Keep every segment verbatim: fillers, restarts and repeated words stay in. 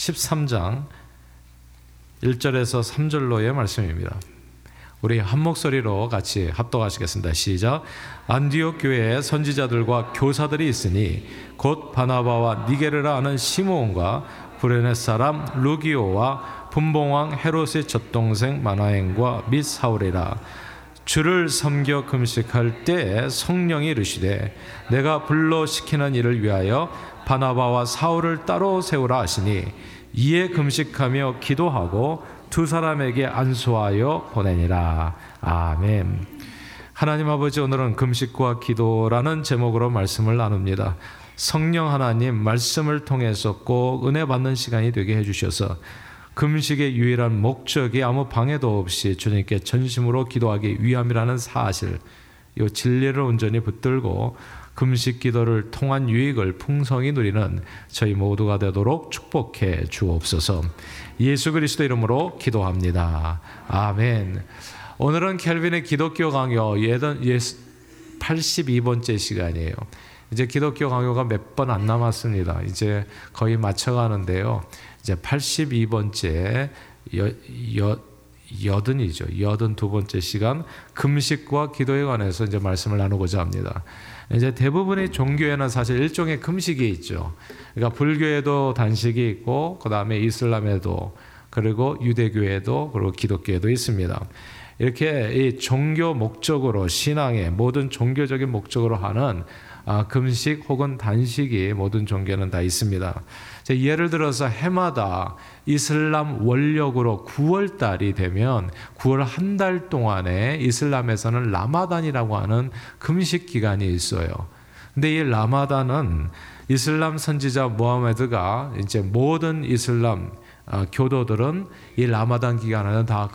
십삼 장 일 절에서 삼 절로의 말씀입니다. 우리 한 목소리로 같이 합독하시겠습니다. 시작. 안디옥 교회에 선지자들과 교사들이 있으니 곧 바나바와 니게르라 하는 시므온과 구레네 사람 루기오와 분봉왕 헤롯의 젖동생 마나행과 및 사울이라. 주를 섬겨 금식할 때에 성령이 이르시되 내가 불러 시키는 일을 위하여 바나바와 사울을 따로 세우라 하시니 이에 금식하며 기도하고 두 사람에게 안수하여 보내니라. 아멘. 하나님 아버지, 오늘은 금식과 기도라는 제목으로 말씀을 나눕니다. 성령 하나님 말씀을 통해서 꼭 은혜 받는 시간이 되게 해주셔서 금식의 유일한 목적이 아무 방해도 없이 주님께 전심으로 기도하기 위함이라는 사실, 이 진리를 온전히 붙들고 금식 기도를 통한 유익을 풍성히 누리는 저희 모두가 되도록 축복해 주옵소서. 예수 그리스도 이름으로 기도합니다. 아멘. 오늘은 켈빈의 기독교 강요 팔십이 번째 시간이에요. 이제 기독교 강요가 몇 번 안 남았습니다. 이제 거의 맞춰가는데요. 이제 팔십이 번째 여, 여, 여든이죠. 여든 두 번째 시간 금식과 기도에 관해서 이제 말씀을 나누고자 합니다. 이제 대부분의 종교에는 사실 일종의 금식이 있죠. 그러니까 불교에도 단식이 있고, 그 다음에 이슬람에도, 그리고 유대교에도, 그리고 기독교에도 있습니다. 이렇게 이 종교 목적으로, 신앙의 모든 종교적인 목적으로 하는 아, 금식 혹은 단식이 모든 종교는 다 있습니다. 예를 들어서 해마다 이슬람 원력으로 구월 달이 되면 구월 한 달 동안에 이슬람에서는 라마단이라고 하는 금식 기간이 있어요. 근데 이 라마단은 이슬람 선지자 무하메드가 이제 모든 이슬람 어, 교도들은 이 라마단 기간에는 다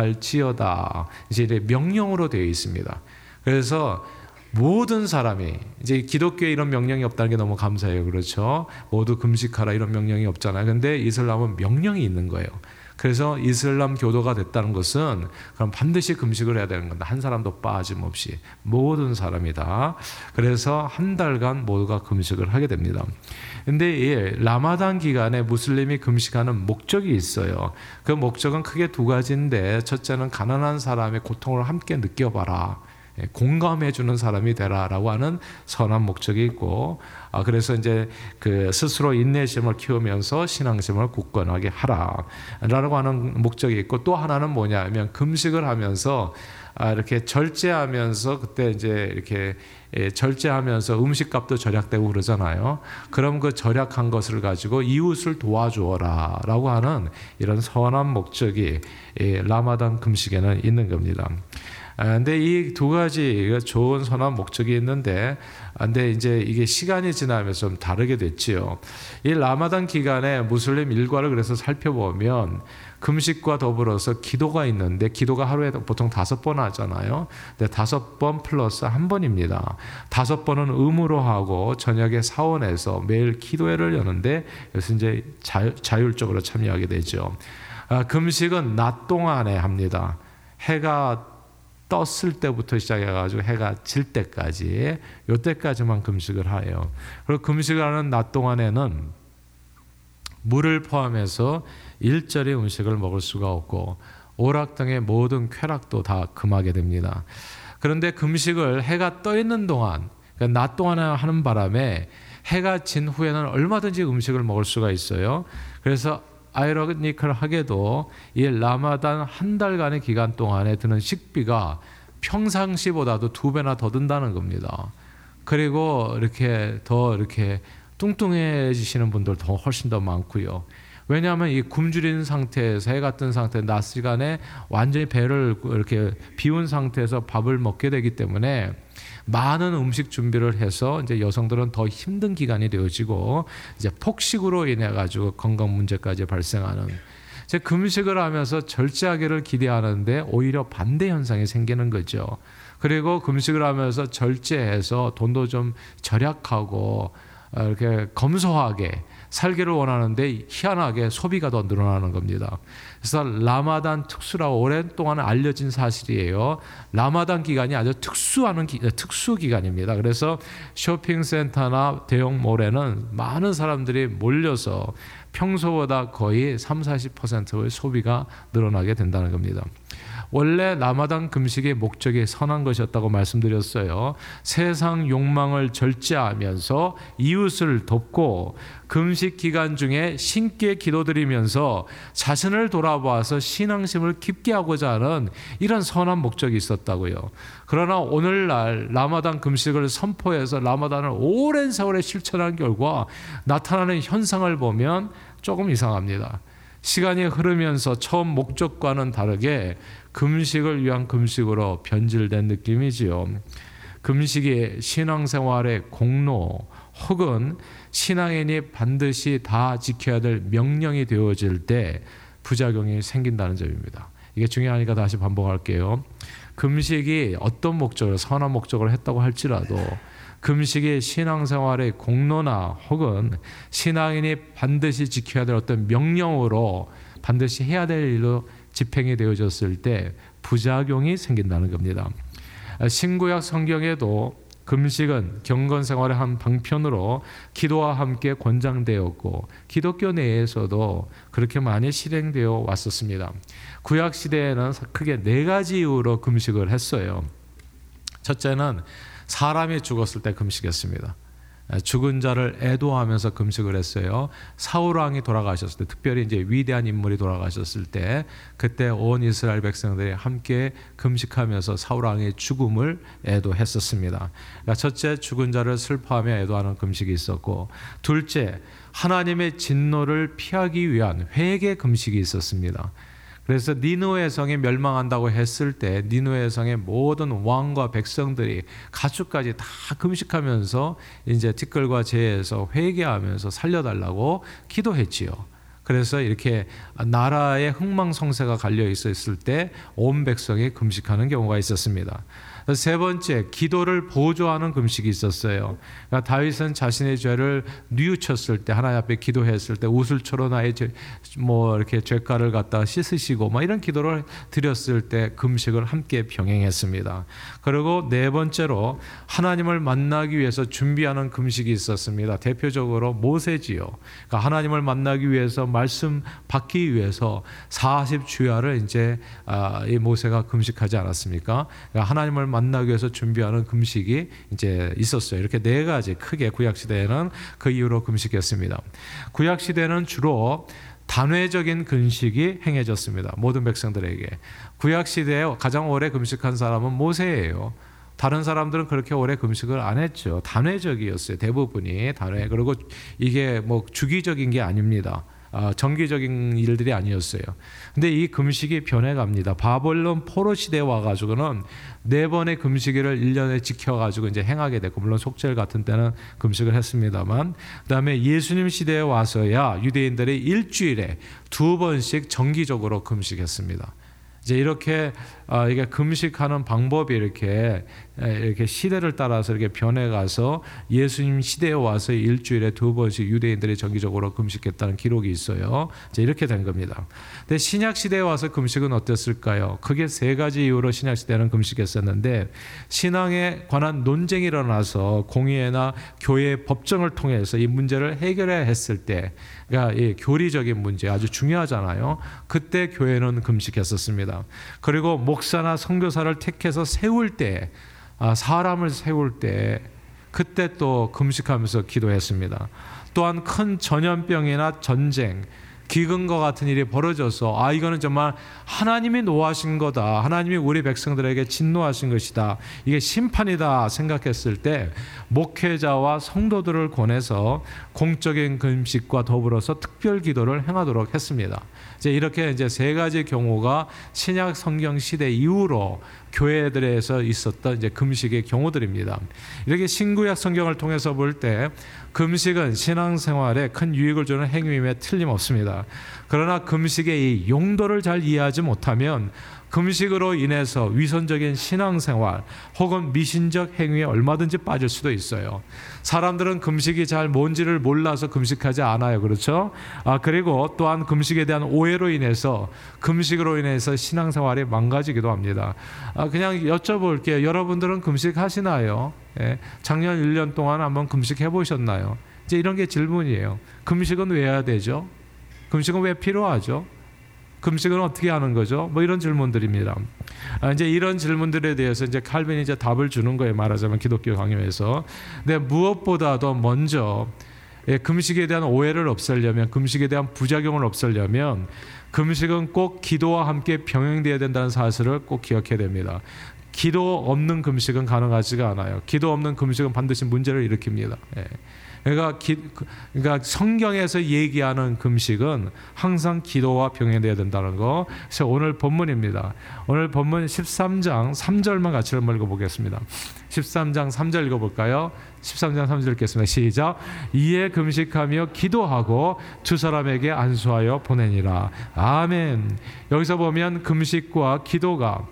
금식할지어다 이제 명령으로 되어 있습니다. 그래서 모든 사람이, 이제 기독교에 이런 명령이 없다는 게 너무 감사해요. 그렇죠? 모두 금식하라 이런 명령이 없잖아요. 근데 이슬람은 명령이 있는 거예요. 그래서 이슬람 교도가 됐다는 것은 그럼 반드시 금식을 해야 되는 건데, 한 사람도 빠짐없이 모든 사람이 다. 그래서 한 달간 모두가 금식을 하게 됩니다. 근데 이 라마단 기간에 무슬림이 금식하는 목적이 있어요. 그 목적은 크게 두 가지인데, 첫째는 가난한 사람의 고통을 함께 느껴봐라, 공감해주는 사람이 되라라고 하는 선한 목적이 있고, 아, 그래서 이제 그 스스로 인내심을 키우면서 신앙심을 굳건하게 하라라고 하는 목적이 있고, 또 하나는 뭐냐면 금식을 하면서 아, 이렇게 절제하면서, 그때 이제 이렇게 예, 절제하면서 음식값도 절약되고 그러잖아요. 그럼 그 절약한 것을 가지고 이웃을 도와주어라라고 하는 이런 선한 목적이 예, 라마단 금식에는 있는 겁니다. 근데 이 두 가지 좋은 선한 목적이 있는데, 근데 이제 이게 시간이 지나면서 좀 다르게 됐지요. 이 라마단 기간에 무슬림 일과를 그래서 살펴보면 금식과 더불어서 기도가 있는데, 기도가 하루에 보통 다섯 번 하잖아요. 근데 다섯 번 플러스 한 번입니다. 다섯 번은 의무로 하고 저녁에 사원에서 매일 기도회를 여는데, 그래서 이제 자유, 자율적으로 참여하게 되죠. 아, 금식은 낮 동안에 합니다. 해가 떴을 때부터 시작해가지고 해가 질 때까지, 요때까지만 금식을 해요. 그리고 금식을 하는 낮 동안에는 물을 포함해서 일절의 음식을 먹을 수가 없고, 오락 등의 모든 쾌락도 다 금하게 됩니다. 그런데 금식을 해가 떠 있는 동안, 그러니까 낮 동안에 하는 바람에 해가 진 후에는 얼마든지 음식을 먹을 수가 있어요. 그래서 아이러니컬하게도 이 라마단 한 달간의 기간 동안에 드는 식비가 평상시보다도 두 배나 더 든다는 겁니다. 그리고 이렇게 더 이렇게 뚱뚱해지시는 분들 더 훨씬 더 많고요. 왜냐하면 이 굶주린 상태에서, 해 같은 상태, 낮 시간에 완전히 배를 이렇게 비운 상태에서 밥을 먹게 되기 때문에 많은 음식 준비를 해서 이제 여성들은 더 힘든 기간이 되어지고, 이제 폭식으로 인해 가지고 건강 문제까지 발생하는, 이제 금식을 하면서 절제하기를 기대하는데 오히려 반대 현상이 생기는 거죠. 그리고 금식을 하면서 절제해서 돈도 좀 절약하고 이렇게 검소하게 살기를 원하는데 희한하게 소비가 더 늘어나는 겁니다. 그래서 라마단 특수라고 오랫동안 알려진 사실이에요. 라마단 기간이 아주 특수하는 기, 특수 기간입니다. 그래서 쇼핑센터나 대형 몰에는 많은 사람들이 몰려서 평소보다 거의 삼, 사십 퍼센트의 소비가 늘어나게 된다는 겁니다. 원래 라마단 금식의 목적이 선한 것이었다고 말씀드렸어요. 세상 욕망을 절제하면서 이웃을 돕고 금식 기간 중에 신께 기도드리면서 자신을 돌아보아서 신앙심을 깊게 하고자 하는 이런 선한 목적이 있었다고요. 그러나 오늘날 라마단 금식을 선포해서 라마단을 오랜 세월에 실천한 결과 나타나는 현상을 보면 조금 이상합니다. 시간이 흐르면서 처음 목적과는 다르게 금식을 위한 금식으로 변질된 느낌이지요. 금식이 신앙생활의 공로 혹은 신앙인이 반드시 다 지켜야 될 명령이 되어질 때 부작용이 생긴다는 점입니다. 이게 중요하니까 다시 반복할게요. 금식이 어떤 목적을, 선한 목적을 했다고 할지라도 금식이 신앙생활의 공로나 혹은 신앙인이 반드시 지켜야 될 어떤 명령으로 반드시 해야 될 일로 집행이 되어졌을 때 부작용이 생긴다는 겁니다. 신구약 성경에도 금식은 경건생활의 한 방편으로 기도와 함께 권장되었고 기독교 내에서도 그렇게 많이 실행되어 왔었습니다. 구약시대에는 크게 네 가지 이유로 금식을 했어요. 첫째는 사람이 죽었을 때 금식했습니다. 죽은 자를 애도하면서 금식을 했어요. 사울 왕이 돌아가셨을 때, 특별히 이제 위대한 인물이 돌아가셨을 때, 그때 온 이스라엘 백성들이 함께 금식하면서 사울 왕의 죽음을 애도했었습니다. 그러니까 첫째, 죽은 자를 슬퍼하며 애도하는 금식이 있었고, 둘째, 하나님의 진노를 피하기 위한 회개 금식이 있었습니다. 그래서 니느웨 성이 멸망한다고 했을 때 니느웨 성의 모든 왕과 백성들이 가축까지 다 금식하면서 이제 티끌과 재에서 회개하면서 살려달라고 기도했지요. 그래서 이렇게 나라의 흥망성쇠가 갈려 있었을 때 온 백성이 금식하는 경우가 있었습니다. 세 번째, 기도를 보조하는 금식이 있었어요. 그러니까 다윗은 자신의 죄를 뉘우쳤을 때, 하나님 앞에 기도했을 때 우슬초로 나의 죄, 뭐 이렇게 죄가를 갖다 씻으시고 뭐 이런 기도를 드렸을 때 금식을 함께 병행했습니다. 그리고 네 번째로 하나님을 만나기 위해서 준비하는 금식이 있었습니다. 대표적으로 모세지요. 그러니까 하나님을 만나기 위해서 말씀 받기 위해서 사십 주야를 이제 아, 이 모세가 금식하지 않았습니까? 그러니까 하나님을 만나기 위해서 준비하는 금식이 이제 있었어요. 이렇게 네 가지 크게 구약 시대에는 그 이유로 금식했습니다. 구약 시대는 주로 단회적인 금식이 행해졌습니다. 모든 백성들에게. 구약 시대에 가장 오래 금식한 사람은 모세예요. 다른 사람들은 그렇게 오래 금식을 안 했죠. 단회적이었어요. 대부분이 단회. 그리고 이게 뭐 주기적인 게 아닙니다. 어, 정기적인 일들이 아니었어요. 근데 이 금식이 변해갑니다. 바벨론 포로 시대에 와가지고는 네 번의 금식일을 일 년에 지켜가지고 이제 행하게 됐고, 물론 속죄일 같은 때는 금식을 했습니다만, 그 다음에 예수님 시대에 와서야 유대인들이 일주일에 두 번씩 정기적으로 금식했습니다. 이제 이렇게 어, 이게 금식하는 방법이 이렇게 이렇게 시대를 따라서 이렇게 변해가서 예수님 시대에 와서 일주일에 두 번씩 유대인들이 정기적으로 금식했다는 기록이 있어요. 이제 이렇게 된 겁니다. 근데 신약 시대에 와서 금식은 어땠을까요? 크게 세 가지 이유로 신약 시대는 금식했었는데, 신앙에 관한 논쟁이 일어나서 공의회나 교회의 법정을 통해서 이 문제를 해결해야 했을 때, 그러니까 이 교리적인 문제 아주 중요하잖아요. 그때 교회는 금식했었습니다. 그리고 목사나 선교사를 택해서 세울 때, 아, 사람을 세울 때 그때 또 금식하면서 기도했습니다. 또한 큰 전염병이나 전쟁, 기근과 같은 일이 벌어져서 아 이거는 정말 하나님이 노하신 거다, 하나님이 우리 백성들에게 진노하신 것이다, 이게 심판이다 생각했을 때 목회자와 성도들을 권해서 공적인 금식과 더불어서 특별 기도를 행하도록 했습니다. 이제 이렇게 이제 세 가지 경우가 신약 성경 시대 이후로 교회들에서 있었던 이제 금식의 경우들입니다. 이렇게 신구약 성경을 통해서 볼 때 금식은 신앙생활에 큰 유익을 주는 행위임에 틀림없습니다. 그러나 금식의 이 용도를 잘 이해하지 못하면 금식으로 인해서 위선적인 신앙생활 혹은 미신적 행위에 얼마든지 빠질 수도 있어요. 사람들은 금식이 잘 뭔지를 몰라서 금식하지 않아요. 그렇죠? 아, 그리고 또한 금식에 대한 오해로 인해서 금식으로 인해서 신앙생활이 망가지기도 합니다. 아, 그냥 여쭤볼게요. 여러분들은 금식 하시나요? 예, 작년 일 년 동안 한번 금식 해보셨나요? 이제 이런 게 질문이에요. 금식은 왜 해야 되죠? 금식은 왜 필요하죠? 금식은 어떻게 하는 거죠? 뭐 이런 질문들입니다. 아, 이제 이런 질문들에 대해서 이제 칼빈이 이제 답을 주는 거예요. 말하자면 기독교 강요에서. 근데 무엇보다도 먼저 예, 금식에 대한 오해를 없애려면, 금식에 대한 부작용을 없애려면 금식은 꼭 기도와 함께 병행되어야 된다는 사실을 꼭 기억해야 됩니다. 기도 없는 금식은 가능하지가 않아요. 기도 없는 금식은 반드시 문제를 일으킵니다. 예. 그러니까, 기, 그러니까 성경에서 얘기하는 금식은 항상 기도와 병행되어야 된다는 거. 그래서 오늘 본문입니다. 오늘 본문 십삼 장 삼 절만 같이 한번 읽어보겠습니다. 십삼 장 삼 절 읽어볼까요? 십삼 장 삼 절 읽겠습니다. 시작. 이에 금식하며 기도하고 두 사람에게 안수하여 보내니라. 아멘. 여기서 보면 금식과 기도가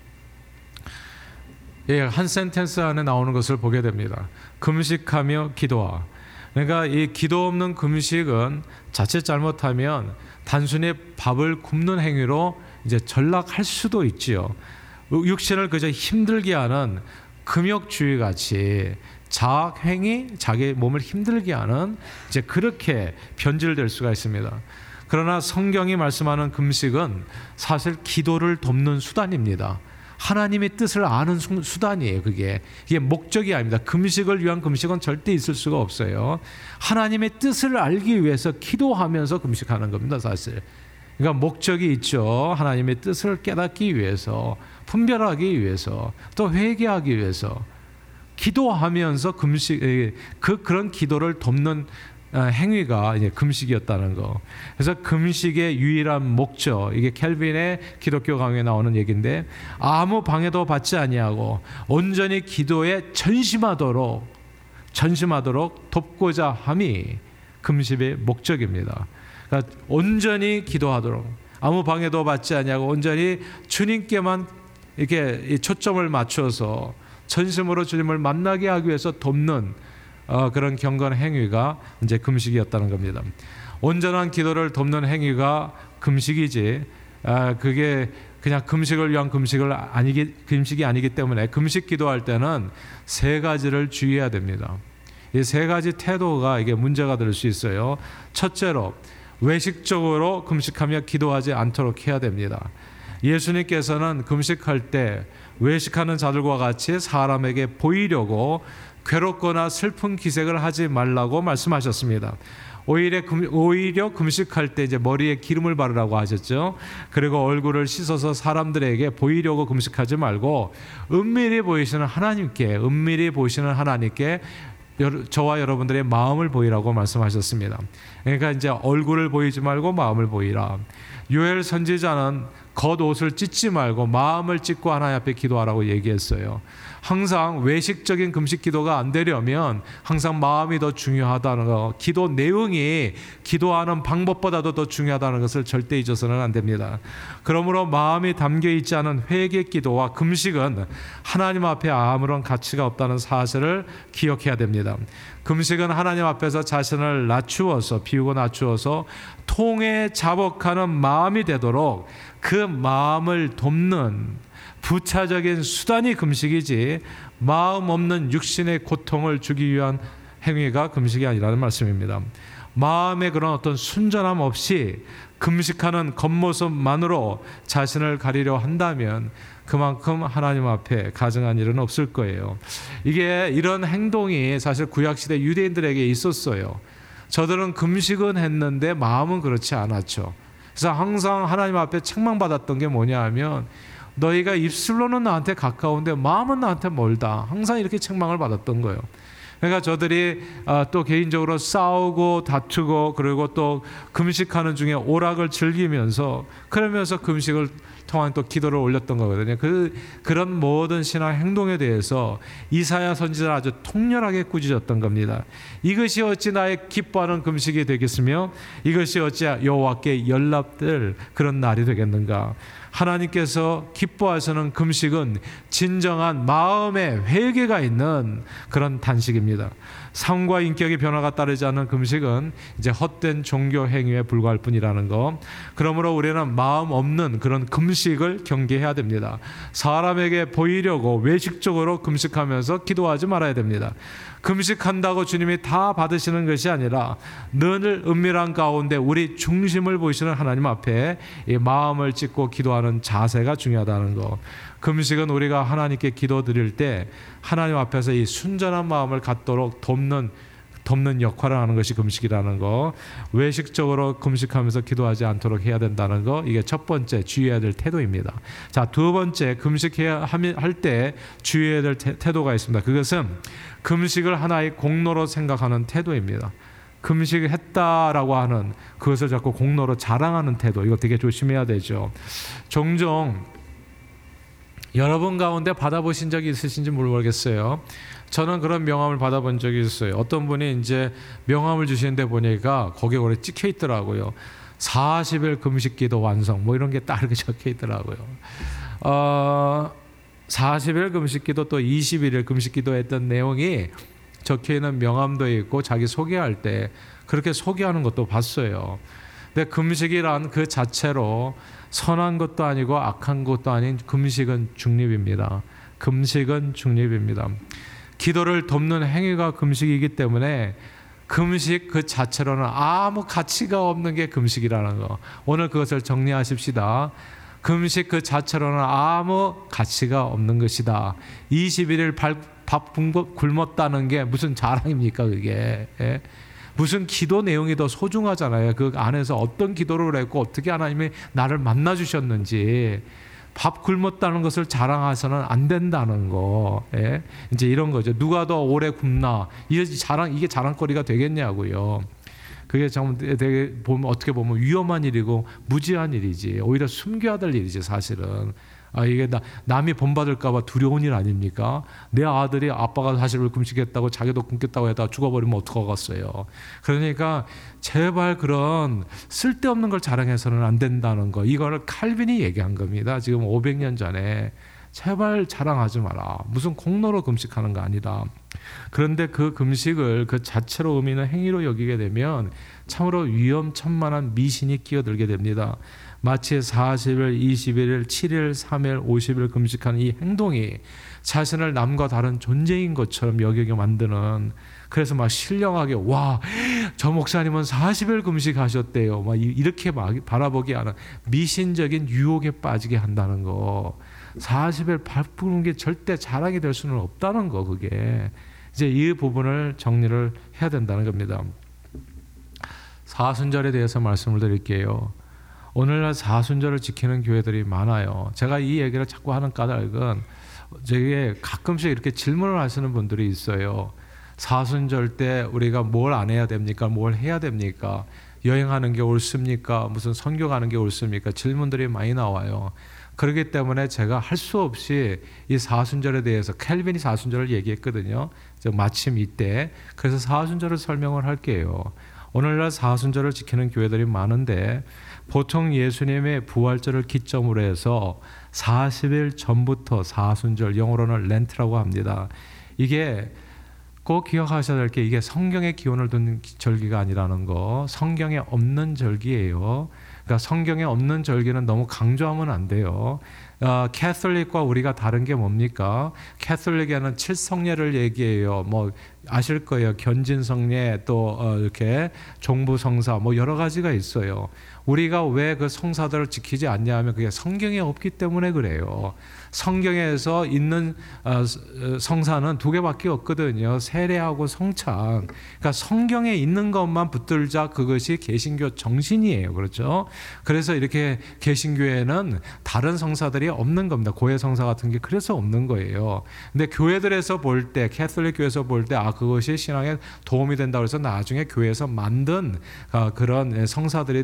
예, 한 센텐스 안에 나오는 것을 보게 됩니다. 금식하며 기도하. 그러니까 이 기도 없는 금식은 자칫 잘못하면 단순히 밥을 굶는 행위로 이제 전락할 수도 있지요. 육신을 그저 힘들게 하는 금욕주의 같이 자학행위, 자기 몸을 힘들게 하는 이제 그렇게 변질될 수가 있습니다. 그러나 성경이 말씀하는 금식은 사실 기도를 돕는 수단입니다. 하나님의 뜻을 아는 수단이에요. 그게 이게 목적이 아닙니다. 금식을 위한 금식은 절대 있을 수가 없어요. 하나님의 뜻을 알기 위해서 기도하면서 금식하는 겁니다. 사실. 그러니까 목적이 있죠. 하나님의 뜻을 깨닫기 위해서, 분별하기 위해서, 또 회개하기 위해서 기도하면서 금식, 그 그런 기도를 돕는 행위가 이제 금식이었다는 거. 그래서 금식의 유일한 목적, 이게 켈빈의 기독교 강요에 나오는 얘기인데, 아무 방해도 받지 아니하고 온전히 기도에 전심하도록 전심하도록 돕고자 함이 금식의 목적입니다. 그러니까 온전히 기도하도록, 아무 방해도 받지 아니하고 온전히 주님께만 이렇게 초점을 맞춰서 전심으로 주님을 만나게 하기 위해서 돕는 어, 그런 경건 행위가 이제 금식이었다는 겁니다. 온전한 기도를 돕는 행위가 금식이지, 아, 그게 그냥 금식을 위한 금식을 아니기, 금식이 아니기 때문에 금식 기도할 때는 세 가지를 주의해야 됩니다. 이 세 가지 태도가 이게 문제가 될 수 있어요. 첫째로 외식적으로 금식하며 기도하지 않도록 해야 됩니다. 예수님께서는 금식할 때 외식하는 자들과 같이 사람에게 보이려고 괴롭거나 슬픈 기색을 하지 말라고 말씀하셨습니다. 오히려, 금, 오히려 금식할 때 이제 머리에 기름을 바르라고 하셨죠. 그리고 얼굴을 씻어서 사람들에게 보이려고 금식하지 말고 은밀히 보이시는 하나님께, 은밀히 보시는 하나님께 저와 여러분들의 마음을 보이라고 말씀하셨습니다. 그러니까 이제 얼굴을 보이지 말고 마음을 보이라. 요엘 선지자는 겉옷을 찢지 말고 마음을 찢고 하나님 앞에 기도하라고 얘기했어요. 항상 외식적인 금식 기도가 안 되려면 항상 마음이 더 중요하다는 거, 기도 내용이 기도하는 방법보다도 더 중요하다는 것을 절대 잊어서는 안 됩니다. 그러므로 마음이 담겨 있지 않은 회개 기도와 금식은 하나님 앞에 아무런 가치가 없다는 사실을 기억해야 됩니다. 금식은 하나님 앞에서 자신을 낮추어서, 비우고 낮추어서 통에 자복하는 마음이 되도록 그 마음을 돕는 부차적인 수단이 금식이지, 마음 없는 육신의 고통을 주기 위한 행위가 금식이 아니라는 말씀입니다. 마음의 그런 어떤 순전함 없이 금식하는 겉모습만으로 자신을 가리려 한다면 그만큼 하나님 앞에 가증한 일은 없을 거예요. 이게 이런 행동이 사실 구약시대 유대인들에게 있었어요. 저들은 금식은 했는데 마음은 그렇지 않았죠. 그래서 항상 하나님 앞에 책망받았던 게 뭐냐 하면, 너희가 입술로는 나한테 가까운데 마음은 나한테 멀다. 항상 이렇게 책망을 받았던 거예요. 그러니까 저들이 또 개인적으로 싸우고 다투고 그리고 또 금식하는 중에 오락을 즐기면서, 그러면서 금식을 통한 또 기도를 올렸던 거거든요. 그, 그런 모든 신앙 행동에 대해서 이사야 선지자는 아주 통렬하게 꾸짖었던 겁니다. 이것이 어찌 나의 기뻐하는 금식이 되겠으며 이것이 어찌 여호와께 연락될 그런 날이 되겠는가. 하나님께서 기뻐하시는 금식은 진정한 마음의 회개가 있는 그런 단식입니다. 삶과 인격의 변화가 따르지 않는 금식은 이제 헛된 종교 행위에 불과할 뿐이라는 거. 그러므로 우리는 마음 없는 그런 금식을 경계해야 됩니다. 사람에게 보이려고 외식적으로 금식하면서 기도하지 말아야 됩니다. 금식한다고 주님이 다 받으시는 것이 아니라 늘 은밀한 가운데 우리 중심을 보시는 하나님 앞에 이 마음을 찢고 기도하는 자세가 중요하다는 거. 금식은 우리가 하나님께 기도드릴 때 하나님 앞에서 이 순전한 마음을 갖도록 돕는 돕는 역할을 하는 것이 금식이라는 거. 외식적으로 금식하면서 기도하지 않도록 해야 된다는 거. 이게 첫 번째 주의해야 될 태도입니다. 자, 두 번째 금식해야 할 때 주의해야 될 태도가 있습니다. 그것은 금식을 하나의 공로로 생각하는 태도입니다. 금식을 했다라고 하는 그것을 자꾸 공로로 자랑하는 태도, 이거 되게 조심해야 되죠. 종종 여러분 가운데 받아보신 적이 있으신지 모르겠어요. 저는 그런 명함을 받아본 적이 있어요. 어떤 분이 이제 명함을 주시는데 보니까 거기에 오래 찍혀 있더라고요. 사십 일 금식기도 완성, 뭐 이런 게 딱 이렇게 적혀 있더라고요. 어, 사십 일 금식기도 또 이십일 일 금식기도 했던 내용이 적혀 있는 명함도 있고 자기 소개할 때 그렇게 소개하는 것도 봤어요. 근데 금식이란 그 자체로 선한 것도 아니고 악한 것도 아닌 금식은 중립입니다. 금식은 중립입니다. 기도를 돕는 행위가 금식이기 때문에 금식 그 자체로는 아무 가치가 없는 게 금식이라는 거. 오늘 그것을 정리하십시다. 금식 그 자체로는 아무 가치가 없는 것이다. 이십일 일 밥 굶었다는 게 무슨 자랑입니까 그게. 예? 무슨 기도 내용이 더 소중하잖아요. 그 안에서 어떤 기도를 했고 어떻게 하나님이 나를 만나 주셨는지. 밥 굶었다는 것을 자랑해서는 안 된다는 거. 예? 이제 이런 거죠. 누가 더 오래 굶나. 이게 자랑, 이게 자랑거리가 되겠냐고요. 그게 참 되게 보면 어떻게 보면 위험한 일이고 무지한 일이지. 오히려 숨겨야 될 일이지 사실은. 아, 이게 나, 남이 본받을까봐 두려운 일 아닙니까? 내 아들이 아빠가 사십 일 금식했다고 자기도 굶겠다고 했다가 죽어버리면 어떡하겠어요. 그러니까 제발 그런 쓸데없는 걸 자랑해서는 안 된다는 거. 이거를 칼빈이 얘기한 겁니다. 지금 오백 년 전에. 제발 자랑하지 마라. 무슨 공로로 금식하는 거 아니다. 그런데 그 금식을 그 자체로 의미 있는 행위로 여기게 되면 참으로 위험천만한 미신이 끼어들게 됩니다. 마치 사십 일, 이십일 일, 칠 일, 삼 일, 오십 일 금식하는 이 행동이 자신을 남과 다른 존재인 것처럼 여기게 만드는, 그래서 막 신령하게 와, 저 목사님은 사십 일 금식하셨대요. 막 이렇게 막 바라보게 하는 미신적인 유혹에 빠지게 한다는 거. 사십 일 밥 굶는 게 절대 자랑이 될 수는 없다는 거. 그게 이제 이 부분을 정리를 해야 된다는 겁니다. 사순절에 대해서 말씀을 드릴게요. 오늘날 사순절을 지키는 교회들이 많아요. 제가 이 얘기를 자꾸 하는 까닭은 제게 가끔씩 이렇게 질문을 하시는 분들이 있어요. 사순절 때 우리가 뭘 안 해야 됩니까? 뭘 해야 됩니까? 여행하는 게 옳습니까? 무슨 선교 가는 게 옳습니까? 질문들이 많이 나와요. 그렇기 때문에 제가 할 수 없이 이 사순절에 대해서, 캘빈이 사순절을 얘기했거든요. 마침 이때. 그래서 사순절을 설명을 할게요. 오늘날 사순절을 지키는 교회들이 많은데 보통 예수님의 부활절을 기점으로 해서 사십 일 전부터 사순절, 영어로는 렌트라고 합니다. 이게 꼭 기억하셔야 될 게, 이게 성경의 기원을 둔 절기가 아니라는 거. 성경에 없는 절기예요. 그러니까 성경에 없는 절기는 너무 강조하면 안 돼요. 어, 캐톨릭과 우리가 다른 게 뭡니까? 캐톨릭에는 칠성례를 얘기해요. 뭐 아실 거예요. 견진성례, 또 어, 이렇게 종부성사, 뭐 여러 가지가 있어요. 우리가 왜 그 성사들을 지키지 않냐 하면 그게 성경에 없기 때문에 그래요. 성경에서 있는 성사는 두 개밖에 없거든요. 세례하고 성찬. 그러니까 성경에 있는 것만 붙들자, 그것이 개신교 정신이에요. 그렇죠? 그래서 이렇게 개신교에는 다른 성사들이 없는 겁니다. 고해 성사 같은 게 그래서 없는 거예요. 근데 교회들에서 볼 때, 캐톨릭 교회에서 볼 때, 아, 그것이 신앙에 도움이 된다고 해서 나중에 교회에서 만든 그런 성사들이 된 겁니다.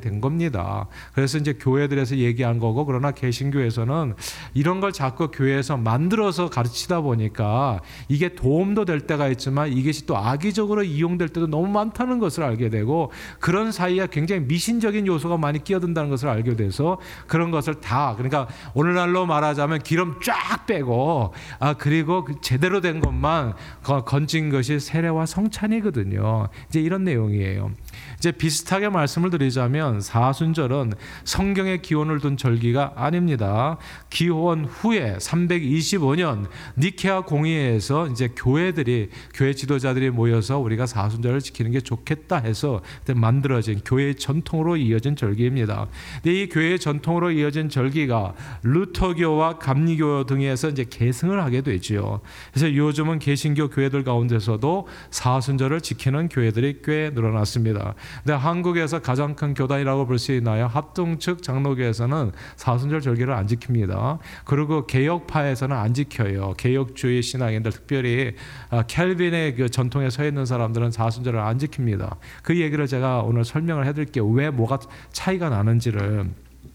없습니다. 그래서 이제 교회들에서 얘기한 거고, 그러나 개신교에서는 이런 걸 자꾸 교회에서 만들어서 가르치다 보니까 이게 도움도 될 때가 있지만 이것이 또 악의적으로 이용될 때도 너무 많다는 것을 알게 되고, 그런 사이에 굉장히 미신적인 요소가 많이 끼어든다는 것을 알게 돼서 그런 것을 다, 그러니까 오늘날로 말하자면 기름 쫙 빼고, 아 그리고 제대로 된 것만 건진 것이 세례와 성찬이거든요. 이제 이런 내용이에요. 이제 비슷하게 말씀을 드리자면 사순절은 성경의 기원을 둔 절기가 아닙니다. 기원 후에 삼백이십오 년 니케아 공의회에서 이제 교회들이 교회 지도자들이 모여서 우리가 사순절을 지키는 게 좋겠다 해서 만들어진 교회의 전통으로 이어진 절기입니다. 근데 이 교회의 전통으로 이어진 절기가 루터교와 감리교 등에서 이제 계승을 하게 되죠. 그래서 요즘은 개신교 교회들 가운데서도 사순절을 지키는 교회들이 꽤 늘어났습니다. 근데 한국에서 가장 큰 교단이라고 볼 수 있나요? 합동 측 장로교에서는 사순절 절기를 안 지킵니다. 그리고 개혁파에서는 안 지켜요. 개혁주의 신앙인들, 특별히 켈빈의 그 전통에 서 있는 사람들은 사순절을 안 지킵니다. 그 얘기를 제가 오늘 설명을 해드릴게요. 왜 뭐가 차이가 나는지를.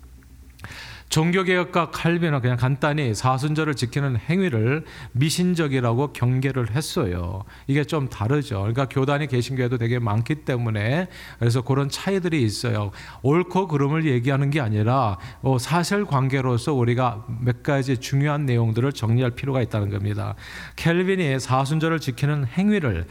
종교개혁가 칼빈은 그냥 간단히 사순절을 지키는 행위를 미신적이라고 경계를 했어요. 이게 좀 다르죠. 그러니까 교단이 개신교에도 되게 많기 때문에 그래서 그런 차이들이 있어요. 옳고 그름을 얘기하는 게 아니라 사실관계로서 우리가 몇 가지 중요한 내용들을 정리할 필요가 있다는 겁니다. 켈빈이 사순절을 지키는 행위를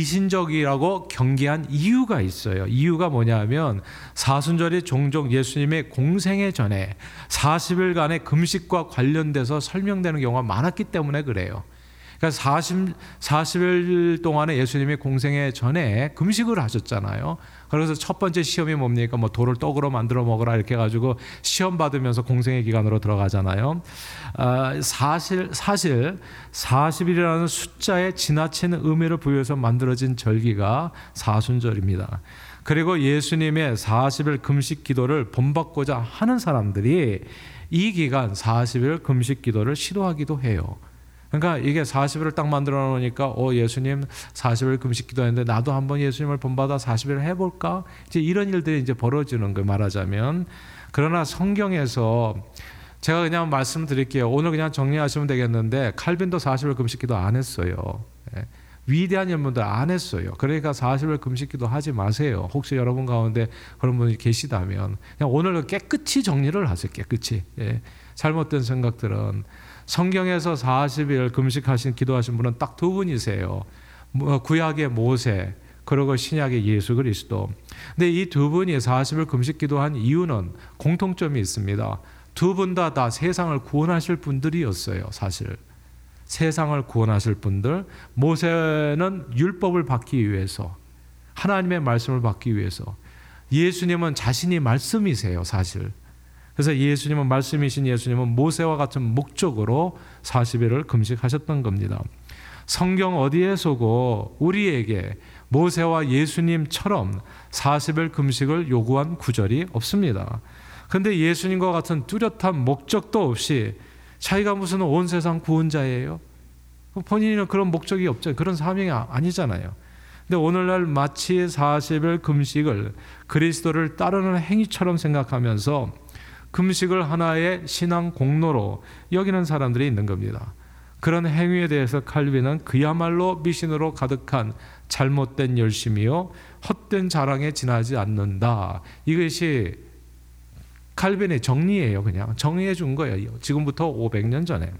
미신적이라고 경계한 이유가 있어요. 이유가 뭐냐면 사순절이 종종 예수님의 공생애 전에 사십 일간의 금식과 관련돼서 설명되는 경우가 많았기 때문에 그래요. 그러니까 사십, 사십 일 동안에 예수님이 공생애 전에 금식을 하셨잖아요. 그래서 첫 번째 시험이 뭡니까? 뭐 돌을 떡으로 만들어 먹으라 이렇게 해가지고 시험 받으면서 공생애 기간으로 들어가잖아요. 아, 사실, 사실 사십 일이라는 숫자에 지나친 의미를 부여해서 만들어진 절기가 사순절입니다. 그리고 예수님의 사십 일 금식 기도를 본받고자 하는 사람들이 이 기간 사십 일 금식 기도를 시도하기도 해요. 그러니까 이게 사십 일을 딱 만들어 놓으니까 어 예수님 사십 일 금식 기도했는데 나도 한번 예수님을 본받아 사십 일을 해볼까? 이제 이런 일들이 이제 벌어지는 거 말하자면. 그러나 성경에서 제가 그냥 말씀드릴게요. 오늘 그냥 정리하시면 되겠는데 칼빈도 사십 일 금식 기도 안 했어요. 예. 위대한 인물들 안 했어요. 그러니까 사십 일 금식기도 하지 마세요. 혹시 여러분 가운데 그런 분이 계시다면 그냥 오늘 깨끗이 정리를 하세요. 깨끗이. 예. 잘못된 생각들은 성경에서 사십 일 금식하신 기도하신 분은 딱 두 분이세요. 구약의 모세 그리고 신약의 예수 그리스도. 근데 이 두 분이 사십 일 금식 기도한 이유는 공통점이 있습니다. 두 분 다 다 세상을 구원하실 분들이었어요. 사실. 세상을 구원하실 분들. 모세는 율법을 받기 위해서, 하나님의 말씀을 받기 위해서. 예수님은 자신이 말씀이세요, 사실. 그래서 예수님은 말씀이신 예수님은 모세와 같은 목적으로 사십 일을 금식하셨던 겁니다. 성경 어디에서고 우리에게 모세와 예수님처럼 사십 일 금식을 요구한 구절이 없습니다. 그런데 예수님과 같은 뚜렷한 목적도 없이 자기가 무슨 온 세상 구원자예요? 본인은 그런 목적이 없죠. 그런 사명이 아니잖아요. 근데 오늘날 마치 사십 일 금식을 그리스도를 따르는 행위처럼 생각하면서 금식을 하나의 신앙 공로로 여기는 사람들이 있는 겁니다. 그런 행위에 대해서 칼빈은 그야말로 미신으로 가득한 잘못된 열심이요 헛된 자랑에 지나지 않는다. 이것이 칼빈의 정리예요. 그냥 정리해 준 거예요. 지금부터 오백 년 전에.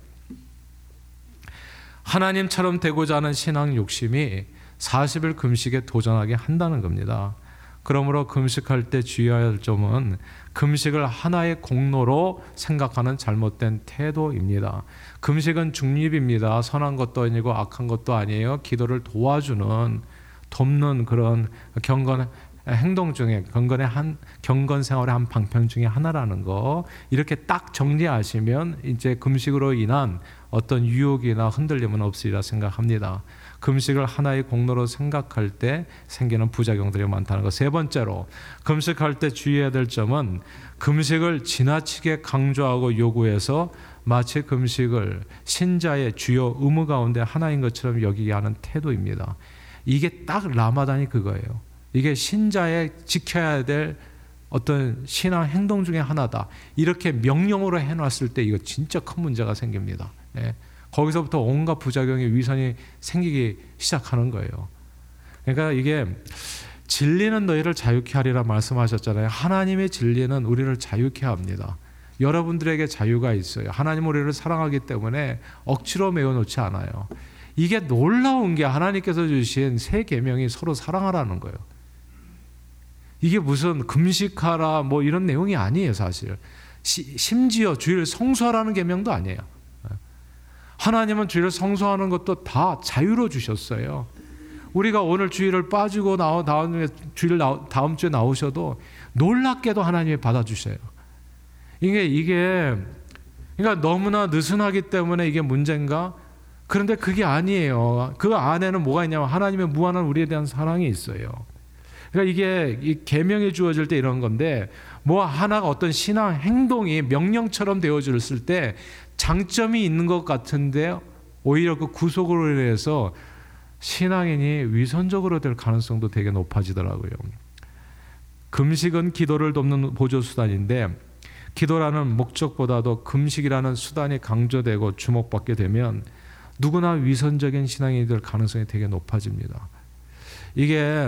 하나님처럼 되고자 하는 신앙 욕심이 사십 일 금식에 도전하게 한다는 겁니다. 그러므로 금식할 때 주의해야 할 점은 금식을 하나의 공로로 생각하는 잘못된 태도입니다. 금식은 중립입니다. 선한 것도 아니고 악한 것도 아니에요. 기도를 도와주는, 돕는 그런 경건 행동 중에 경건의 한 경건 생활의 한 방편 중에 하나라는 거, 이렇게 딱 정리하시면 이제 금식으로 인한 어떤 유혹이나 흔들림은 없으리라 생각합니다. 금식을 하나의 공로로 생각할 때 생기는 부작용들이 많다는 것. 세 번째로 금식할 때 주의해야 될 점은 금식을 지나치게 강조하고 요구해서 마치 금식을 신자의 주요 의무 가운데 하나인 것처럼 여기게 하는 태도입니다. 이게 딱 라마단이 그거예요. 이게 신자의 지켜야 될 어떤 신앙 행동 중에 하나다. 이렇게 명령으로 해놨을 때 이거 진짜 큰 문제가 생깁니다. 예. 거기서부터 온갖 부작용의 위선이 생기기 시작하는 거예요. 그러니까 이게 진리는 너희를 자유케 하리라 말씀하셨잖아요. 하나님의 진리는 우리를 자유케 합니다. 여러분들에게 자유가 있어요. 하나님 우리를 사랑하기 때문에 억지로 메워놓지 않아요. 이게 놀라운 게 하나님께서 주신 새 계명이 서로 사랑하라는 거예요. 이게 무슨 금식하라 뭐 이런 내용이 아니에요. 사실 시, 심지어 주일 성수하라는 계명도 아니에요. 하나님은 주일을 성수하는 것도 다 자유로 주셨어요. 우리가 오늘 주일을 빠지고 나오, 다음 주일 나, 다음 주에 나오셔도 놀랍게도 하나님이 받아주셔요. 이게 이게 그러니까 너무나 느슨하기 때문에 이게 문제인가? 그런데 그게 아니에요. 그 안에는 뭐가 있냐면 하나님의 무한한 우리에 대한 사랑이 있어요. 그러니까 이게 이 계명이 주어질 때 이런 건데 뭐 하나가 어떤 신앙 행동이 명령처럼 되어졌을 때 장점이 있는 것 같은데 오히려 그 구속으로 인해서 신앙인이 위선적으로 될 가능성도 되게 높아지더라고요. 금식은 기도를 돕는 보조수단인데 기도라는 목적보다도 금식이라는 수단이 강조되고 주목받게 되면 누구나 위선적인 신앙인이 될 가능성이 되게 높아집니다. 이게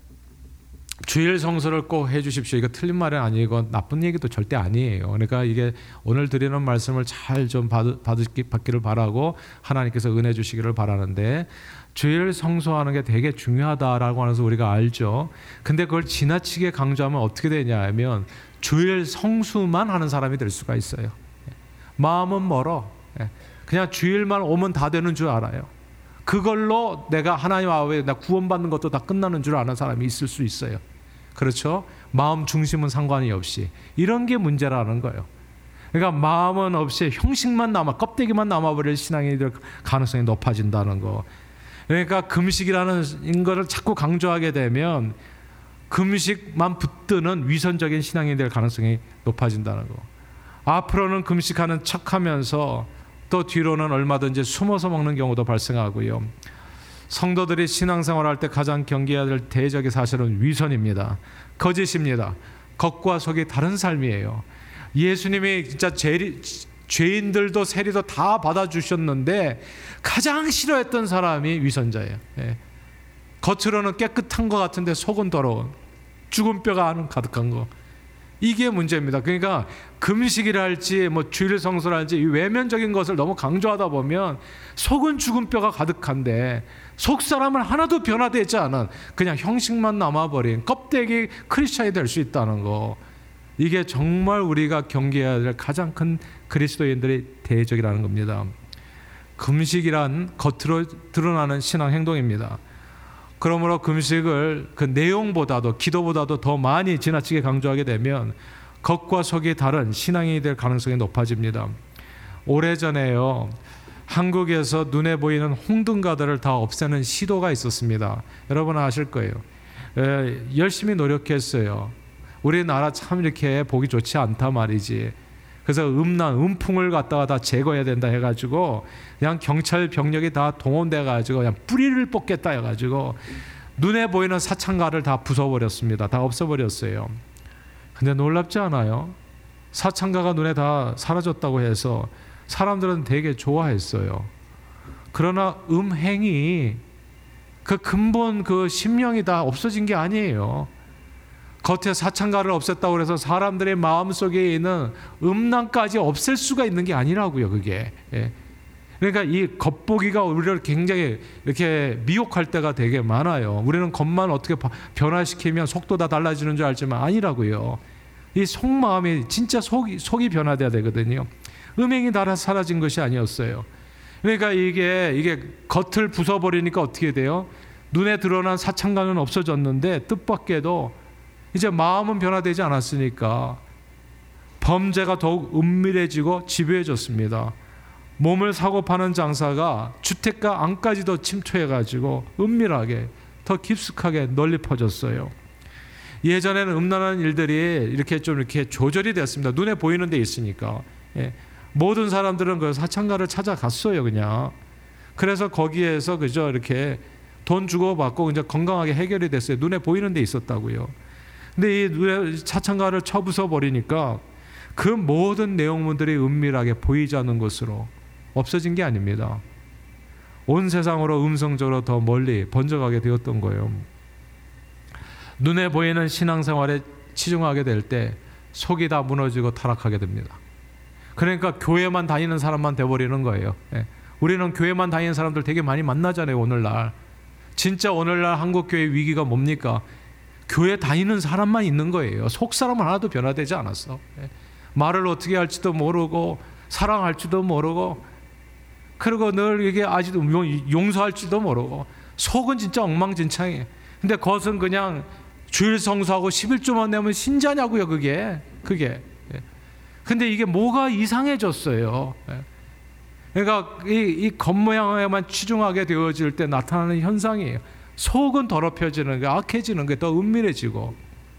주일 성수를 꼭 해주십시오. 이거 틀린 말은 아니고 나쁜 얘기도 절대 아니에요. 그러니까 이게 오늘 드리는 말씀을 잘 좀 받기를 바라고 하나님께서 은혜 주시기를 바라는데 주일 성수하는 게 되게 중요하다라고 하면서 우리가 알죠. 근데 그걸 지나치게 강조하면 어떻게 되냐 하면 주일 성수만 하는 사람이 될 수가 있어요. 마음은 멀어. 그냥 주일만 오면 다 되는 줄 알아요. 그걸로 내가 하나님 앞에 나 구원받는 것도 다 끝나는 줄 아는 사람이 있을 수 있어요. 그렇죠? 마음 중심은 상관이 없이 이런 게 문제라는 거예요. 그러니까 마음은 없이 형식만 남아 껍데기만 남아버릴 신앙이 될 가능성이 높아진다는 거. 그러니까 금식이라는 거를 자꾸 강조하게 되면 금식만 붙드는 위선적인 신앙이 될 가능성이 높아진다는 거. 앞으로는 금식하는 척하면서 또 뒤로는 얼마든지 숨어서 먹는 경우도 발생하고요. 성도들이 신앙생활할 때 가장 경계해야 될 대적의 사실은 위선입니다. 거짓입니다. 겉과 속이 다른 삶이에요. 예수님이 진짜 죄리, 죄인들도 세리도 다 받아주셨는데 가장 싫어했던 사람이 위선자예요. 예. 겉으로는 깨끗한 것 같은데 속은 더러운 죽은 뼈가 안은 가득한 거. 이게 문제입니다. 그러니까 금식이라 할지 뭐 주일 성수라 할지 이 외면적인 것을 너무 강조하다 보면 속은 죽은 뼈가 가득한데 속 사람은 하나도 변화되지 않은 그냥 형식만 남아버린 껍데기 크리스찬이 될 수 있다는 거. 이게 정말 우리가 경계해야 될 가장 큰 그리스도인들의 대적이라는 겁니다. 금식이란 겉으로 드러나는 신앙 행동입니다. 그러므로 금식을 그 내용보다도 기도보다도 더 많이 지나치게 강조하게 되면 겉과 속이 다른 신앙이 될 가능성이 높아집니다. 오래전에요, 한국에서 눈에 보이는 홍등가들을 다 없애는 시도가 있었습니다. 여러분 아실 거예요. 에, 열심히 노력했어요. 우리나라 참 이렇게 보기 좋지 않다 말이지. 그래서 음란, 음풍을 갖다가 다 제거해야 된다 해가지고 그냥 경찰 병력이 다 동원돼가지고 그냥 뿌리를 뽑겠다 해가지고 눈에 보이는 사창가를 다 부숴버렸습니다. 다 없애버렸어요. 근데 놀랍지 않아요? 사창가가 눈에 다 사라졌다고 해서 사람들은 되게 좋아했어요. 그러나 음행이 그 근본 그 심령이 다 없어진 게 아니에요. 겉에 사창가를 없앴다고 해서 사람들의 마음속에 있는 음란까지 없앨 수가 있는 게 아니라고요. 그게. 예. 그러니까 이 겉보기가 우리를 굉장히 이렇게 미혹할 때가 되게 많아요. 우리는 겉만 어떻게 변화시키면 속도 다 달라지는 줄 알지만 아니라고요. 이 속마음이 진짜 속이, 속이 변화돼야 되거든요. 음행이 다 사라진 것이 아니었어요. 그러니까 이게 이게 겉을 부숴버리니까 어떻게 돼요? 눈에 드러난 사창가는 없어졌는데 뜻밖에도 이제 마음은 변화되지 않았으니까 범죄가 더욱 은밀해지고 집요해졌습니다. 몸을 사고 파는 장사가 주택가 안까지도 침투해가지고 은밀하게 더 깊숙하게 널리 퍼졌어요. 예전에는 음란한 일들이 이렇게 좀 이렇게 조절이 됐습니다. 눈에 보이는 데 있으니까. 예. 모든 사람들은 그 사창가를 찾아갔어요, 그냥. 그래서 거기에서 그저 이렇게 돈 주고 받고 이제 건강하게 해결이 됐어요. 눈에 보이는 데 있었다고요. 근데 이 차창가를 쳐부숴 버리니까 그 모든 내용물들이 은밀하게 보이지 않는 것으로 없어진 게 아닙니다. 온 세상으로 음성적으로 더 멀리 번져가게 되었던 거예요. 눈에 보이는 신앙생활에 치중하게 될 때 속이 다 무너지고 타락하게 됩니다. 그러니까 교회만 다니는 사람만 돼버리는 거예요. 예. 우리는 교회만 다니는 사람들 되게 많이 만나잖아요. 오늘날 진짜 오늘날 한국교회 위기가 뭡니까? 교회 다니는 사람만 있는 거예요. 속 사람은 하나도 변화되지 않았어. 예. 말을 어떻게 할지도 모르고 사랑할지도 모르고 그리고 늘 이게 아직도 용서할지도 모르고 속은 진짜 엉망진창이에요. 근데 그것은 그냥 주일 성수하고 십일조만 내면 신자냐고요. 그게 그게 근데 이게 뭐가 이상해졌어요. 그러니까 이, 이 겉모양에만 치중하게 되어질 때 나타나는 현상이에요. 속은 더럽혀지는 게, 악해지는 게 더 은밀해지고.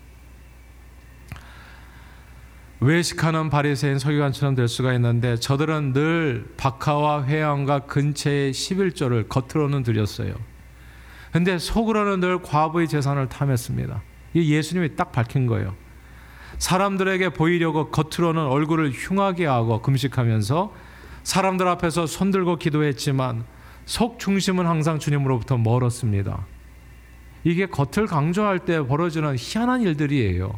외식하는 바리새인 서기관처럼 될 수가 있는데 저들은 늘 박하와 회양과 근처의 십일조를 겉으로는 드렸어요. 근데 속으로는 늘 과부의 재산을 탐했습니다. 이 예수님이 딱 밝힌 거예요. 사람들에게 보이려고 겉으로는 얼굴을 흉하게 하고 금식하면서 사람들 앞에서 손들고 기도했지만 속 중심은 항상 주님으로부터 멀었습니다. 이게 겉을 강조할 때 벌어지는 희한한 일들이에요.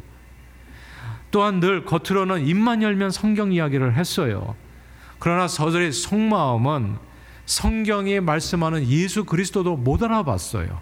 또한 늘 겉으로는 입만 열면 성경 이야기를 했어요. 그러나 저들의 속마음은 성경이 말씀하는 예수 그리스도도 못 알아봤어요.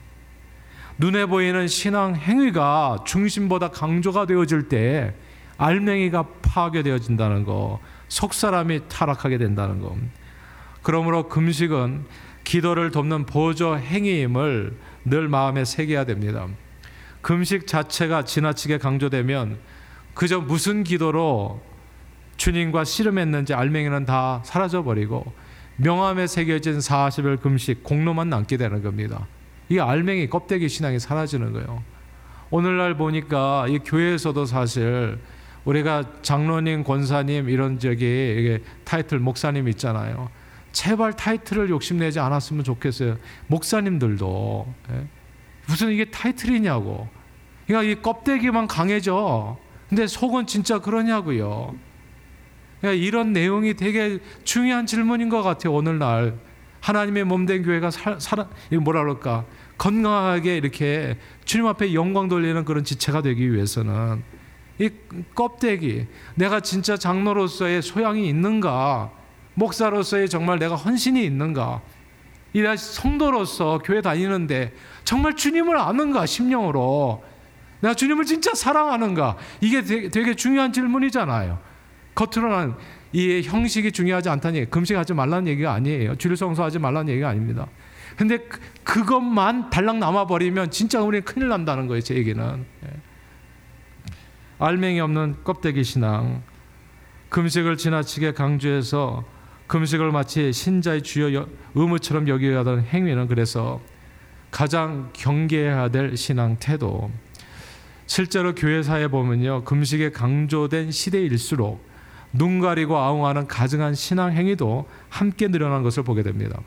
눈에 보이는 신앙 행위가 중심보다 강조가 되어질 때 알맹이가 파괴되어진다는 거, 속사람이 타락하게 된다는 거. 그러므로 금식은 기도를 돕는 보조 행위임을 늘 마음에 새겨야 됩니다. 금식 자체가 지나치게 강조되면 그저 무슨 기도로 주님과 씨름했는지 알맹이는 다 사라져버리고 명함에 새겨진 사십 일 금식 공로만 남게 되는 겁니다. 이 알맹이 껍데기 신앙이 사라지는 거예요. 오늘날 보니까 이 교회에서도 사실 우리가 장로님, 권사님 이런 저기 이게 타이틀 목사님 있잖아요. 제발 타이틀을 욕심내지 않았으면 좋겠어요. 목사님들도 예? 무슨 이게 타이틀이냐고. 그러니까 이 껍데기만 강해져. 근데 속은 진짜 그러냐고요. 그러니까 이런 내용이 되게 중요한 질문인 것 같아요. 오늘날 하나님의 몸된 교회가 살, 살, 뭐라 그럴까 건강하게 이렇게 주님 앞에 영광 돌리는 그런 지체가 되기 위해서는 이 껍데기, 내가 진짜 장로로서의 소양이 있는가, 목사로서의 정말 내가 헌신이 있는가, 이 성도로서 교회 다니는데 정말 주님을 아는가, 심령으로 내가 주님을 진짜 사랑하는가, 이게 되게, 되게 중요한 질문이잖아요. 겉으로는 이 형식이 중요하지 않다는 얘기, 금식하지 말라는 얘기가 아니에요. 주일 성수하지 말라는 얘기가 아닙니다. 근데 그, 그것만 달랑 남아버리면 진짜 우리는 큰일 난다는 거예요. 제 얘기는. 알맹이 없는 껍데기 신앙, 금식을 지나치게 강조해서 금식을 마치 신자의 주요 의무처럼 여겨야 하던 행위는 그래서 가장 경계해야 될 신앙 태도. 실제로 교회사에 보면요, 금식에 강조된 시대일수록 눈 가리고 아웅하는 가증한 신앙 행위도 함께 늘어난 것을 보게 됩니다.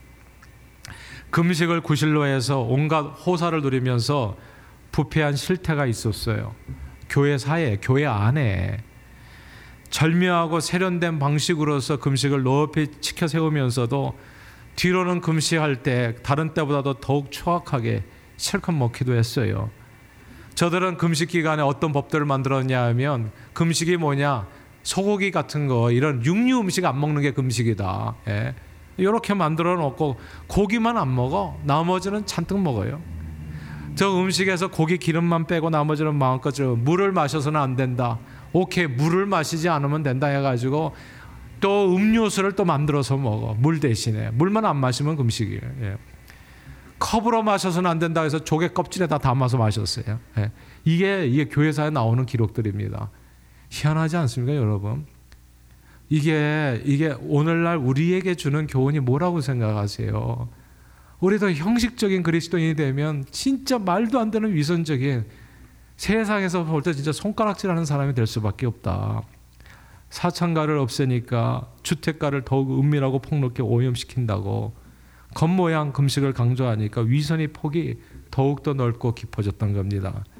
금식을 구실로 해서 온갖 호사를 누리면서 부패한 실태가 있었어요. 교회 사회, 교회 안에 절묘하고 세련된 방식으로서 금식을 높이 치켜 세우면서도 뒤로는 금식할 때 다른 때보다도 더욱 추악하게 실컷 먹기도 했어요. 저들은 금식 기간에 어떤 법들을 만들었냐 하면, 금식이 뭐냐, 소고기 같은 거 이런 육류 음식 안 먹는 게 금식이다. 예. 이렇게 만들어 놓고 고기만 안 먹어, 나머지는 잔뜩 먹어요. 저 음식에서 고기 기름만 빼고 나머지는 마음껏 물을 마셔서는 안 된다. 오케이, 물을 마시지 않으면 된다 해가지고 또 음료수를 또 만들어서 먹어. 물 대신에 물만 안 마시면 금식이에요. 예. 컵으로 마셔서는 안 된다 해서 조개 껍질에다 담아서 마셨어요. 예. 이게 이게 교회사에 나오는 기록들입니다. 희한하지 않습니까, 여러분? 이게 이게 오늘날 우리에게 주는 교훈이 뭐라고 생각하세요? 우리도 형식적인 그리스도인이 되면 진짜 말도 안 되는 위선적인, 세상에서 볼 때 진짜 손가락질하는 사람이 될 수밖에 없다. 사창가를 없애니까 주택가를 더욱 은밀하고 폭넓게 오염시킨다고 겉모양 금식을 강조하니까 위선의 폭이 더욱더 넓고 깊어졌던 겁니다.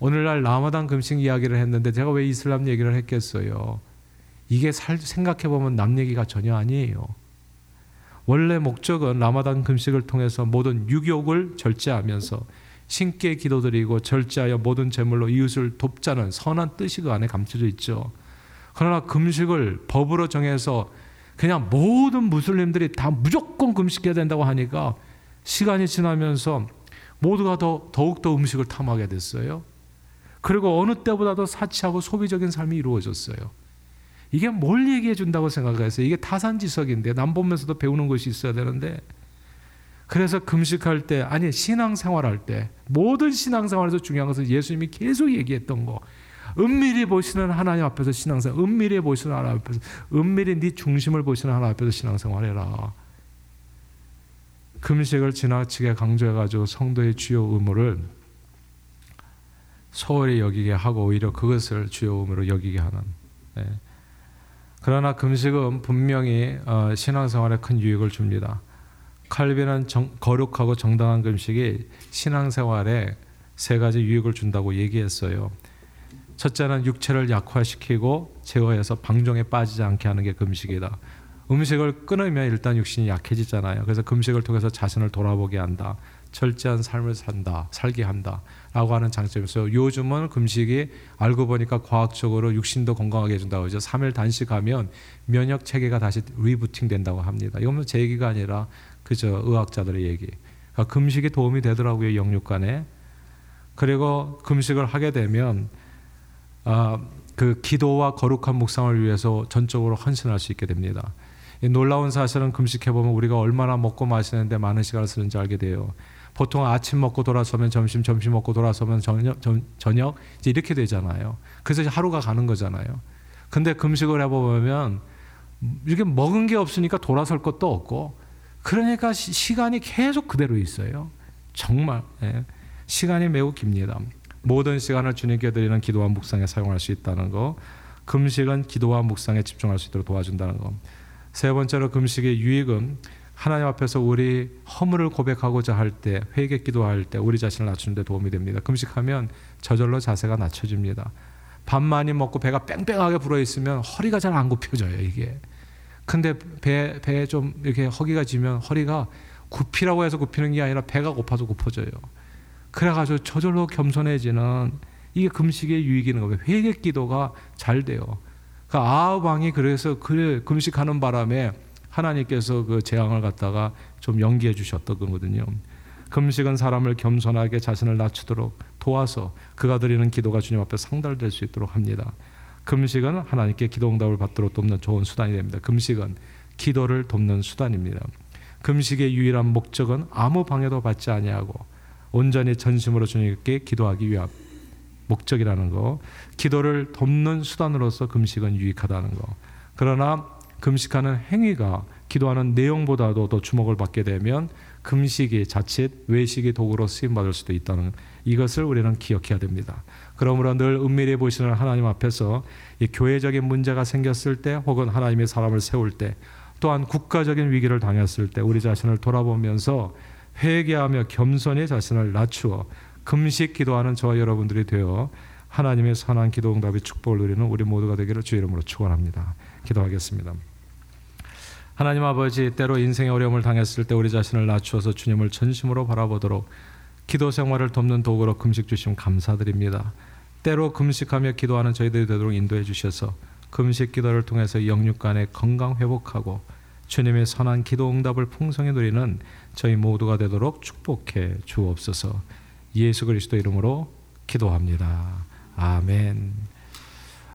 오늘날 라마단 금식 이야기를 했는데 제가 왜 이슬람 얘기를 했겠어요? 이게 살, 생각해보면 남 얘기가 전혀 아니에요. 원래 목적은 라마단 금식을 통해서 모든 육욕을 절제하면서 신께 기도드리고 절제하여 모든 제물로 이웃을 돕자는 선한 뜻이 그 안에 감춰져 있죠. 그러나 금식을 법으로 정해서 그냥 모든 무슬림들이 다 무조건 금식해야 된다고 하니까 시간이 지나면서 모두가 더, 더욱더 음식을 탐하게 됐어요. 그리고 어느 때보다도 사치하고 소비적인 삶이 이루어졌어요. 이게 뭘 얘기해 준다고 생각했어요? 이게 타산지석인데 남 보면서도 배우는 것이 있어야 되는데, 그래서 금식할 때, 아니 신앙생활할 때, 모든 신앙생활에서 중요한 것은 예수님이 계속 얘기했던 거, 은밀히 보시는 하나님 앞에서 신앙생활, 은밀히 보시는 하나님 앞에서, 은밀히 네 중심을 보시는 하나님 앞에서 신앙생활해라. 금식을 지나치게 강조해가지고 성도의 주요 의무를 소홀히 여기게 하고 오히려 그것을 주요 의무로 여기게 하는. 네. 그러나 금식은 분명히 어, 신앙생활에 큰 유익을 줍니다. 칼빈은 정, 거룩하고 정당한 금식이 신앙생활에 세 가지 유익을 준다고 얘기했어요. 첫째는 육체를 약화시키고 제어해서 방종에 빠지지 않게 하는 게 금식이다. 음식을 끊으면 일단 육신이 약해지잖아요. 그래서 금식을 통해서 자신을 돌아보게 한다. 철저한 삶을 산다, 살게 한다 라고 하는 장점이 있어요. 요즘은 금식이 알고 보니까 과학적으로 육신도 건강하게 해준다고 하죠. 삼 일 단식하면 면역 체계가 다시 리부팅 된다고 합니다. 이건 제 얘기가 아니라 그저 의학자들의 얘기. 그러니까 금식이 도움이 되더라고요, 영육간에. 그리고 금식을 하게 되면 아, 그 기도와 거룩한 묵상을 위해서 전적으로 헌신할 수 있게 됩니다. 이 놀라운 사실은 금식해보면 우리가 얼마나 먹고 마시는데 많은 시간을 쓰는지 알게 돼요. 보통 아침 먹고 돌아서면 점심, 점심 먹고 돌아서면 저녁, 저, 저녁 이제 이렇게 되잖아요. 그래서 하루가 가는 거잖아요. 근데 금식을 해보면 이렇게 먹은 게 없으니까 돌아설 것도 없고, 그러니까 시, 시간이 계속 그대로 있어요. 정말 예. 시간이 매우 깁니다. 모든 시간을 주님께 드리는 기도와 묵상에 사용할 수 있다는 거, 금식은 기도와 묵상에 집중할 수 있도록 도와준다는 거. 세 번째로 금식의 유익은 하나님 앞에서 우리 허물을 고백하고자 할 때, 회개 기도할 때 우리 자신을 낮추는 데 도움이 됩니다. 금식하면 저절로 자세가 낮춰집니다. 밥 많이 먹고 배가 뺑뺑하게 불어있으면 허리가 잘 안 굽혀져요, 이게. 근데 배, 배에 좀 이렇게 허기가 지면 허리가 굽히라고 해서 굽히는 게 아니라 배가 고파서 고파져요. 그래가지고 저절로 겸손해지는, 이게 금식의 유익이 있는 거예요. 회개 기도가 잘 돼요. 그 아합 왕이 그래서 그 금식하는 바람에 하나님께서 그 재앙을 갖다가 좀 연기해 주셨던 거거든요. 금식은 사람을 겸손하게 자신을 낮추도록 도와서 그가 드리는 기도가 주님 앞에 상달될 수 있도록 합니다. 금식은 하나님께 기도 응답을 받도록 돕는 좋은 수단이 됩니다. 금식은 기도를 돕는 수단입니다. 금식의 유일한 목적은 아무 방해도 받지 아니하고 온전히 전심으로 주님께 기도하기 위한 목적이라는 거, 기도를 돕는 수단으로서 금식은 유익하다는 거. 그러나 금식하는 행위가 기도하는 내용보다도 더 주목을 받게 되면 금식이 자칫 외식의 도구로 쓰임받을 수도 있다는, 이것을 우리는 기억해야 됩니다. 그러므로 늘 은밀히 보시는 하나님 앞에서 이 교회적인 문제가 생겼을 때, 혹은 하나님의 사람을 세울 때, 또한 국가적인 위기를 당했을 때 우리 자신을 돌아보면서 회개하며 겸손히 자신을 낮추어 금식 기도하는 저와 여러분들이 되어 하나님의 선한 기도 응답의 축복을 누리는 우리 모두가 되기를 주의 이름으로 축원합니다. 기도하겠습니다. 하나님 아버지, 때로 인생의 어려움을 당했을 때 우리 자신을 낮추어서 주님을 전심으로 바라보도록 기도 생활을 돕는 도구로 금식 주심 감사드립니다. 때로 금식하며 기도하는 저희들이 되도록 인도해 주셔서 금식 기도를 통해서 영육간의 건강 회복하고 주님의 선한 기도 응답을 풍성히 누리는 저희 모두가 되도록 축복해 주옵소서. 예수 그리스도 이름으로 기도합니다. 아멘.